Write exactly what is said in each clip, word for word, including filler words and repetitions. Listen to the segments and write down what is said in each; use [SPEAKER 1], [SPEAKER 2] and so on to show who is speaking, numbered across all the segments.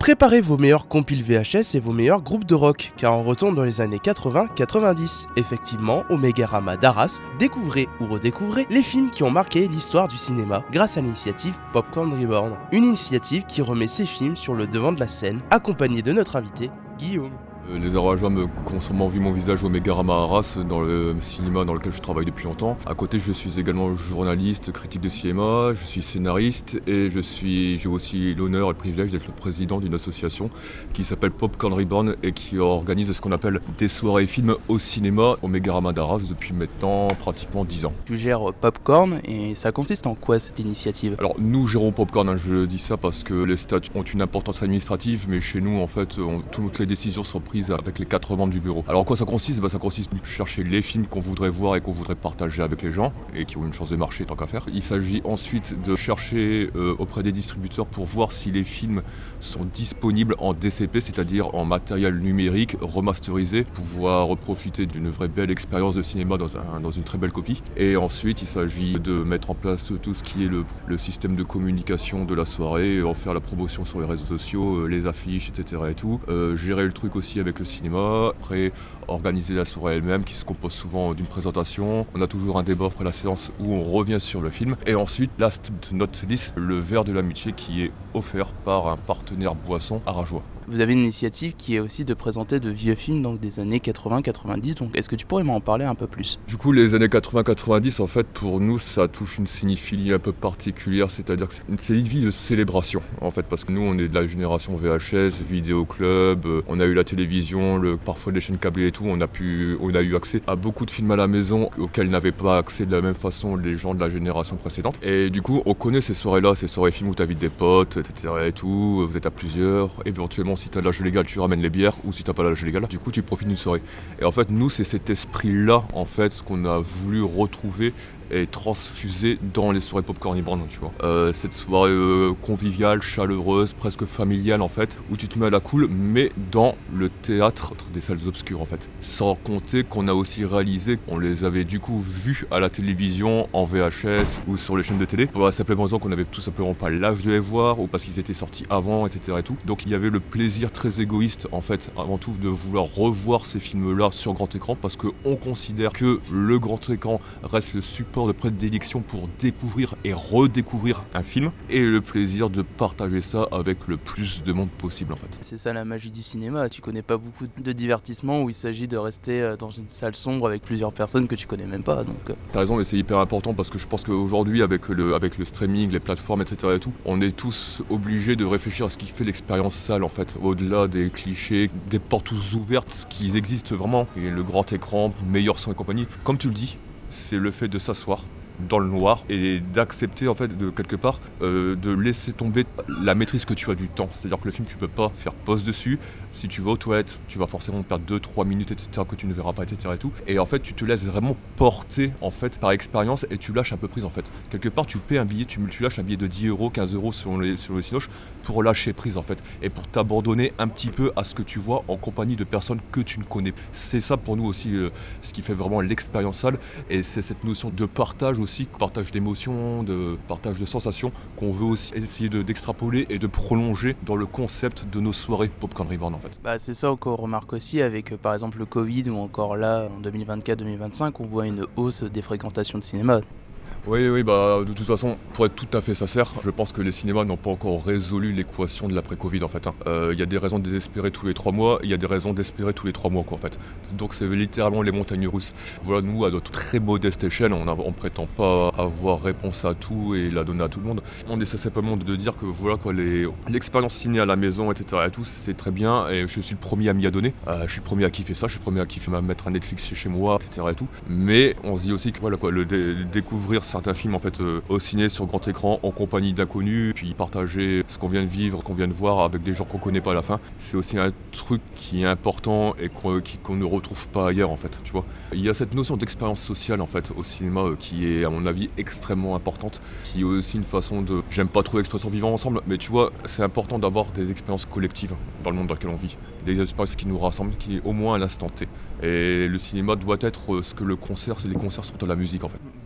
[SPEAKER 1] Préparez vos meilleurs compiles V H S et vos meilleurs groupes de rock, car on retourne dans les années quatre-vingts quatre-vingt-dix. Effectivement, au Megarama d'Arras, découvrez ou redécouvrez les films qui ont marqué l'histoire du cinéma grâce à l'initiative Popcorn Reborn. Une initiative qui remet ces films sur le devant de la scène, accompagné de notre invité, Guillaume.
[SPEAKER 2] Les Arajois me consomment vu mon visage au Megarama à Arras, dans le cinéma dans lequel je travaille depuis longtemps. À côté, je suis également journaliste, critique de cinéma, je suis scénariste et je suis, j'ai aussi l'honneur et le privilège d'être le président d'une association qui s'appelle Popcorn Reborn et qui organise ce qu'on appelle des soirées films au cinéma au Megarama d'Arras depuis maintenant pratiquement dix ans.
[SPEAKER 1] Tu gères Popcorn et ça consiste en quoi cette initiative ?
[SPEAKER 2] Alors nous gérons Popcorn, hein, je dis ça parce que les statuts ont une importance administrative, mais chez nous en fait, on, toutes les décisions sont prises avec les quatre membres du bureau. Alors en quoi ça consiste ? Bah, ça consiste à chercher les films qu'on voudrait voir et qu'on voudrait partager avec les gens et qui ont une chance de marcher tant qu'à faire. Il s'agit ensuite de chercher euh, auprès des distributeurs pour voir si les films sont disponibles en D C P, c'est-à-dire en matériel numérique remasterisé, pouvoir profiter d'une vraie belle expérience de cinéma dans, un, dans une très belle copie. Et ensuite il s'agit de mettre en place tout ce qui est le, le système de communication de la soirée, en faire la promotion sur les réseaux sociaux, euh, les affiches, et cetera et tout. Euh, gérer le truc aussi avec le cinéma, après organiser la soirée elle-même qui se compose souvent d'une présentation. On a toujours un débat après la séance où on revient sur le film. Et ensuite, last but not least, le verre de l'amitié qui est offert par un partenaire boisson arajois.
[SPEAKER 1] Vous avez une initiative qui est aussi de présenter de vieux films donc des années quatre-vingts quatre-vingt-dix, donc est-ce que tu pourrais m'en parler un peu plus ?
[SPEAKER 2] Du coup, les années quatre-vingts quatre-vingt-dix, en fait, pour nous, ça touche une cinéphilie un peu particulière, c'est-à-dire que c'est une cinéphilie de célébration, en fait, parce que nous, on est de la génération V H S, vidéo club, on a eu la télévision, le, parfois les chaînes câblées et tout, on a, pu, on a eu accès à beaucoup de films à la maison auxquels n'avaient pas accès de la même façon les gens de la génération précédente. Et du coup, on connaît ces soirées-là, ces soirées films où t'invites des potes, et cetera et tout, vous êtes à plusieurs, éventuellement si t'as l'âge légal, tu ramènes les bières, ou si t'as pas l'âge légal, du coup tu profites d'une soirée. Et en fait, nous, c'est cet esprit-là, en fait, qu'on a voulu retrouver et transfuser dans les soirées Popcorn Reborn, tu vois. Euh, cette soirée euh, conviviale, chaleureuse, presque familiale, en fait, où tu te mets à la cool, mais dans le théâtre des salles obscures, en fait. Sans compter qu'on a aussi réalisé, on les avait du coup vus à la télévision, en V H S ou sur les chaînes de télé, pour la simple raison qu'on avait tout simplement pas l'âge de les voir, ou parce qu'ils étaient sortis avant, et cetera et tout. Donc il y avait le plaisir très égoïste, en fait, avant tout, de vouloir revoir ces films-là sur grand écran, parce qu'on considère que le grand écran reste le support de prédilection pour découvrir et redécouvrir un film, et le plaisir de partager ça avec le plus de monde possible, en fait.
[SPEAKER 1] C'est ça la magie du cinéma, tu connais pas beaucoup de divertissements où il s'agit de rester dans une salle sombre avec plusieurs personnes que tu connais même pas, donc...
[SPEAKER 2] T'as raison, mais c'est hyper important parce que je pense qu'aujourd'hui avec le, avec le streaming, les plateformes, et cetera et tout, on est tous obligés de réfléchir à ce qui fait l'expérience salle, en fait, au-delà des clichés, des portes ouvertes qui existent vraiment, et le grand écran, meilleur son et compagnie. Comme tu le dis, c'est le fait de s'asseoir dans le noir et d'accepter en fait de quelque part euh, de laisser tomber la maîtrise que tu as du temps. C'est-à-dire que le film tu peux pas faire pause dessus. Si tu vas aux toilettes, tu vas forcément perdre deux trois minutes, et cetera que tu ne verras pas, et cetera et tout. Et en fait tu te laisses vraiment porter en fait par expérience et tu lâches un peu prise en fait. Quelque part tu paies un billet, tu, tu lâches un billet de dix euros, quinze euros selon les, selon les cinoches pour lâcher prise en fait. Et pour t'abandonner un petit peu à ce que tu vois en compagnie de personnes que tu ne connais. C'est ça pour nous aussi euh, ce qui fait vraiment l'expérience salle. Et c'est cette notion de partage aussi, partage d'émotions, de partage de sensations qu'on veut aussi essayer de, d'extrapoler et de prolonger dans le concept de nos soirées Popcorn Reborn en fait.
[SPEAKER 1] Bah c'est ça qu'on remarque aussi avec euh, par exemple le Covid ou encore là en deux mille vingt-quatre deux mille vingt-cinq on voit une hausse des fréquentations de cinéma.
[SPEAKER 2] Oui, oui, bah de toute façon, pour être tout à fait sincère, je pense que les cinémas n'ont pas encore résolu l'équation de l'après-Covid en fait. Il hein. euh, y a des raisons de désespérer tous les trois mois, il y a des raisons d'espérer tous les trois mois quoi en fait. Donc c'est littéralement les montagnes russes. Voilà, nous à notre très modeste échelle, on ne prétend pas avoir réponse à tout et la donner à tout le monde. On essaie simplement de dire que voilà quoi, les, l'expérience ciné à la maison, et cetera et tout, c'est très bien et je suis le premier à m'y adonner. Euh, je suis le premier à kiffer ça, je suis le premier à kiffer à mettre un Netflix chez, chez moi, et cetera et tout. Mais on se dit aussi que voilà quoi, le dé- découvrir certains films en fait euh, au ciné sur grand écran en compagnie d'inconnus, puis partager ce qu'on vient de vivre, ce qu'on vient de voir avec des gens qu'on connaît pas à la fin, c'est aussi un truc qui est important et qu'on, qui, qu'on ne retrouve pas ailleurs en fait, tu vois. Il y a cette notion d'expérience sociale en fait au cinéma euh, qui est à mon avis extrêmement importante, qui est aussi une façon de, j'aime pas trop l'expression vivre ensemble, mais tu vois, c'est important d'avoir des expériences collectives dans le monde dans lequel on vit, des expériences qui nous rassemblent, qui est au moins à l'instant T. Et le cinéma doit être ce que le concert, c'est les concerts sont de la musique en fait.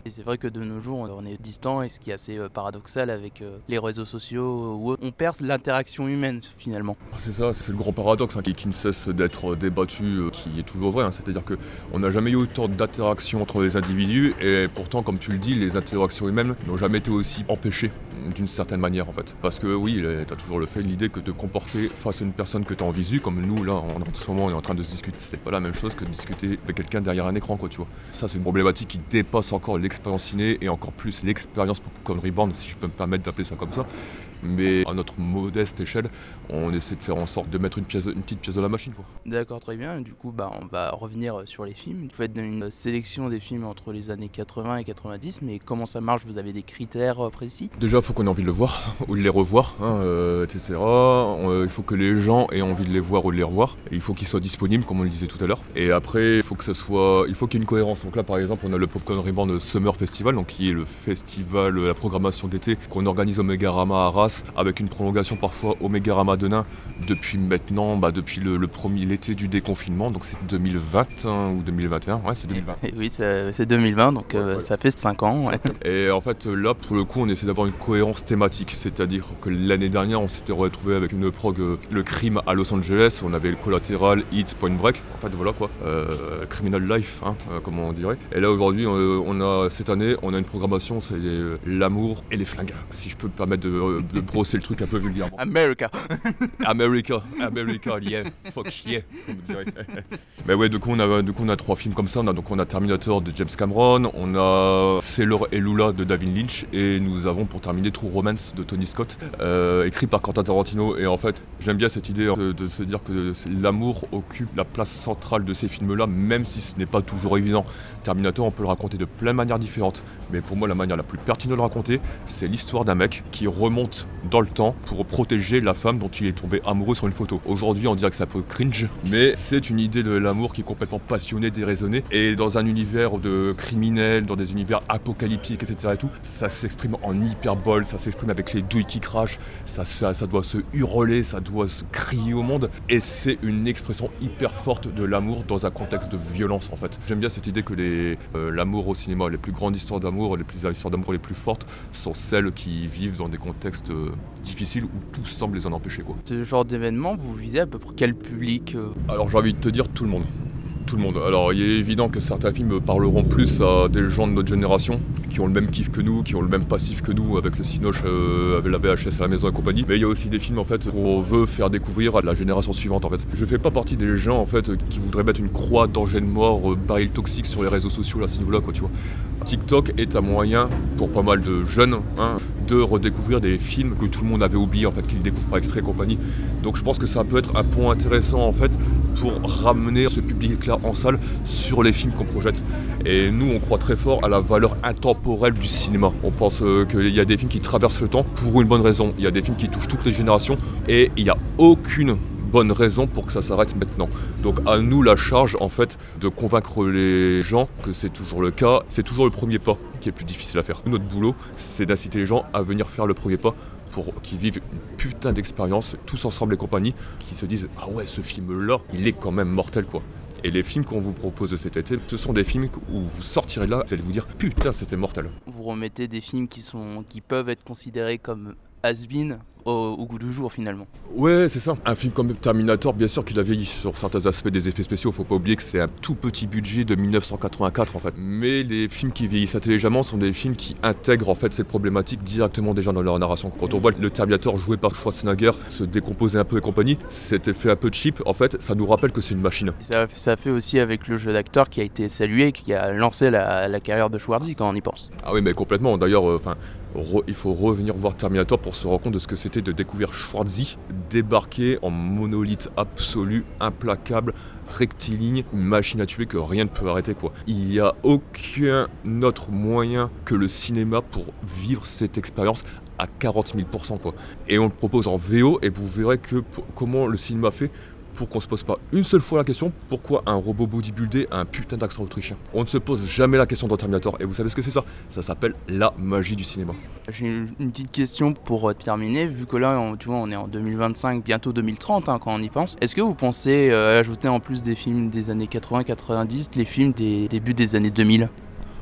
[SPEAKER 3] Et c'est vrai que de nos jours, on est distant, et ce qui est assez euh, paradoxal avec euh, les réseaux sociaux, où on perd l'interaction humaine finalement.
[SPEAKER 2] C'est ça, c'est le grand paradoxe hein, qui, qui ne cesse d'être débattu, euh, qui est toujours vrai. Hein. C'est-à-dire qu'on n'a jamais eu autant d'interactions entre les individus, et pourtant, comme tu le dis, les interactions humaines n'ont jamais été aussi empêchées d'une certaine manière en fait. Parce que oui, tu as toujours le fait, l'idée que de comporter face à une personne que tu as en visu, comme nous là, en, en ce moment on est en train de se discuter, c'est pas la même chose que de discuter avec quelqu'un derrière un écran quoi, tu vois. Ça c'est une problématique qui dépasse encore l'expérience ciné et encore plus l'expérience Popcorn Reborn, si je peux me permettre d'appeler ça comme ça. Mais à notre modeste échelle, on essaie de faire en sorte de mettre une, pièce, une petite pièce dans la machine quoi.
[SPEAKER 3] D'accord, très bien. Du coup, bah, on va revenir sur les films. Vous faites une sélection des films entre les années quatre-vingts et quatre-vingt-dix, mais comment ça marche? Vous avez des critères précis?
[SPEAKER 2] Déjà, il faut qu'on ait envie de le voir ou de les revoir, hein, euh, et cetera. Euh, il faut que les gens aient envie de les voir ou de les revoir. Et il faut qu'ils soient disponibles, comme on le disait tout à l'heure. Et après, il faut que ça soit, il faut qu'il y ait une cohérence. Donc là, par exemple, on a le Popcorn Reborn Summer Festival, donc qui est le festival, la programmation d'été qu'on organise au Megarama à Arras, avec une prolongation parfois au Megarama de Nain depuis maintenant, bah, depuis le, le premier l'été du déconfinement. Donc c'est deux mille vingt hein, ou deux mille vingt et un. Ouais, c'est deux mille vingt.
[SPEAKER 3] Et oui, c'est, c'est deux mille vingt, donc
[SPEAKER 2] ouais,
[SPEAKER 3] euh,
[SPEAKER 2] ouais.
[SPEAKER 3] ça fait cinq ans. Ouais.
[SPEAKER 2] Et en fait, là, pour le coup, on essaie d'avoir une cohérence thématique. C'est-à-dire que l'année dernière, on s'était retrouvé avec une prog, euh, le crime à Los Angeles. On avait le Collateral, Hit, Point Break. En fait, voilà quoi. Euh, Criminal Life, hein, euh, comme on dirait. Et là, aujourd'hui, on, on a, cette année, on a une programmation, c'est euh, l'amour et les flingues. Si je peux me permettre de, de brosser le truc un peu vulgairement.
[SPEAKER 3] America.
[SPEAKER 2] America, America, yeah, fuck yeah, comme on dirait. Mais ouais, du coup, on a, du coup, on a trois films comme ça. On a, donc, on a Terminator de James Cameron, on a Sailor et Lula de David Lynch, et nous avons pour terminer True Romance de Tony Scott, euh, écrit par Quentin Tarantino. Et en fait, j'aime bien cette idée de, de se dire que l'amour occupe la place centrale de ces films-là, même si ce n'est pas toujours évident. Terminator, on peut le raconter de plein de manières différentes, mais pour moi, la manière la plus pertinente de le raconter, c'est l'histoire d'un mec qui remonte dans le temps pour protéger la femme dont il est tombé amoureux sur une photo. Aujourd'hui, on dirait que c'est un peu cringe, mais c'est une idée de l'amour qui est complètement passionnée, déraisonnée, et dans un univers de criminels, dans des univers apocalyptiques, et cetera et tout, ça s'exprime en hyperbole, ça s'exprime avec les douilles qui crachent, ça, ça, ça doit se hurler, ça doit se crier au monde, et c'est une expression hyper forte de l'amour dans un contexte de violence en fait. J'aime bien cette idée que les, euh, l'amour au cinéma, les plus grandes histoires d'amour, les, plus, les histoires d'amour les plus fortes sont celles qui vivent dans des contextes euh, difficiles où tout semble les en empêcher quoi.
[SPEAKER 3] Ce genre d'événement, vous visez à peu près quel public? euh...
[SPEAKER 2] Alors j'ai envie de te dire tout le monde. Tout le monde. Alors il est évident que certains films parleront plus à des gens de notre génération qui ont le même kiff que nous, qui ont le même passif que nous avec le cinoche, euh, avec la V H S à la maison et compagnie. Mais il y a aussi des films en fait qu'on veut faire découvrir à la génération suivante en fait. Je fais pas partie des gens en fait qui voudraient mettre une croix danger de mort, euh, baril toxique sur les réseaux sociaux à ce niveau-là quoi tu vois. TikTok est un moyen pour pas mal de jeunes hein, de redécouvrir des films que tout le monde avait oubliés en fait, qu'ils découvrent par extrait et compagnie. Donc je pense que ça peut être un point intéressant en fait pour ramener ce public-là en salle sur les films qu'on projette. Et nous on croit très fort à la valeur intemporelle du cinéma. On pense euh, qu'il y a des films qui traversent le temps pour une bonne raison. Il y a des films qui touchent toutes les générations et il n'y a aucune bonne raison pour que ça s'arrête maintenant. Donc à nous la charge en fait de convaincre les gens que c'est toujours le cas. C'est toujours le premier pas qui est plus difficile à faire. Notre boulot c'est d'inciter les gens à venir faire le premier pas pour qu'ils vivent une putain d'expérience tous ensemble et compagnie, qui se disent ah ouais ce film là il est quand même mortel quoi. Et les films qu'on vous propose cet été, ce sont des films où vous sortirez là, vous allez vous dire putain c'était mortel.
[SPEAKER 3] Vous remettez des films qui sont qui peuvent être considérés comme has-been au, au goût du jour finalement.
[SPEAKER 2] Ouais c'est ça, un film comme Terminator bien sûr qu'il a vieilli sur certains aspects des effets spéciaux, faut pas oublier que c'est un tout petit budget de dix-neuf cent quatre-vingt-quatre en fait. Mais les films qui vieillissent intelligemment sont des films qui intègrent en fait cette problématique directement déjà dans leur narration. Quand on voit le Terminator joué par Schwarzenegger se décomposer un peu et compagnie, cet effet un peu cheap en fait ça nous rappelle que c'est une machine.
[SPEAKER 3] Ça, ça fait aussi avec le jeu d'acteur qui a été salué, qui a lancé la, la carrière de Schwarzy quand on y pense.
[SPEAKER 2] Ah oui mais complètement, d'ailleurs enfin euh, Re, il faut revenir voir Terminator pour se rendre compte de ce que c'était de découvrir Schwarzy débarquer en monolithe absolu, implacable, rectiligne, une machine à tuer que rien ne peut arrêter quoi. Il n'y a aucun autre moyen que le cinéma pour vivre cette expérience à quarante mille pour cent quoi. Et on le propose en V O et vous verrez que pour, comment le cinéma fait pour qu'on se pose pas une seule fois la question pourquoi un robot bodybuildé a un putain d'accent autrichien. On ne se pose jamais la question dans Terminator et vous savez ce que c'est ça? Ça s'appelle la magie du cinéma.
[SPEAKER 3] J'ai une petite question pour terminer, vu que là on, tu vois, on est en deux mille vingt-cinq, bientôt deux mille trente hein, quand on y pense. Est-ce que vous pensez euh, ajouter en plus des films des années quatre-vingts quatre-vingt-dix les films des débuts des années deux mille?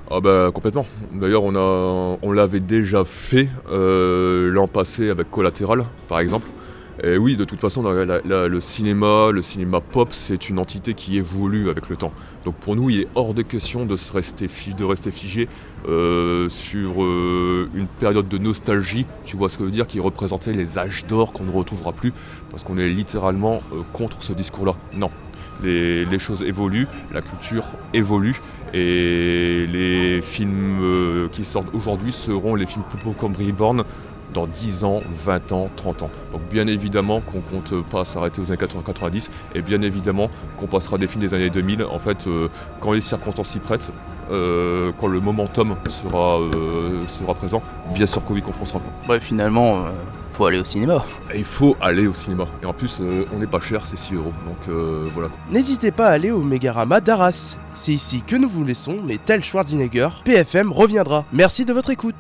[SPEAKER 2] Ah bah complètement. D'ailleurs on, a, on l'avait déjà fait euh, l'an passé avec Collatéral par exemple. Et oui, de toute façon, la, la, la, le cinéma, le cinéma pop, c'est une entité qui évolue avec le temps. Donc pour nous, il est hors de question de, se rester, fi- de rester figé euh, sur euh, une période de nostalgie, tu vois ce que je veux dire, qui représentait les âges d'or qu'on ne retrouvera plus, parce qu'on est littéralement euh, contre ce discours-là. Non. Les, les choses évoluent, la culture évolue, et les films euh, qui sortent aujourd'hui seront les films Popo comme Reborn dans dix ans, vingt ans, trente ans. Donc bien évidemment qu'on compte pas s'arrêter aux années quatre-vingt-dix et bien évidemment qu'on passera des films des années deux mille. En fait, euh, quand les circonstances s'y prêtent, euh, quand le momentum sera, euh, sera présent, bien sûr que oui, qu'on foncera.
[SPEAKER 3] Ouais, finalement, euh, faut aller au cinéma.
[SPEAKER 2] Et il faut aller au cinéma. Et en plus, euh, on n'est pas cher, c'est six euros. Donc euh, voilà.
[SPEAKER 1] N'hésitez pas à aller au Mégarama d'Arras. C'est ici que nous vous laissons, mais tel Schwarzenegger, P F M reviendra. Merci de votre écoute.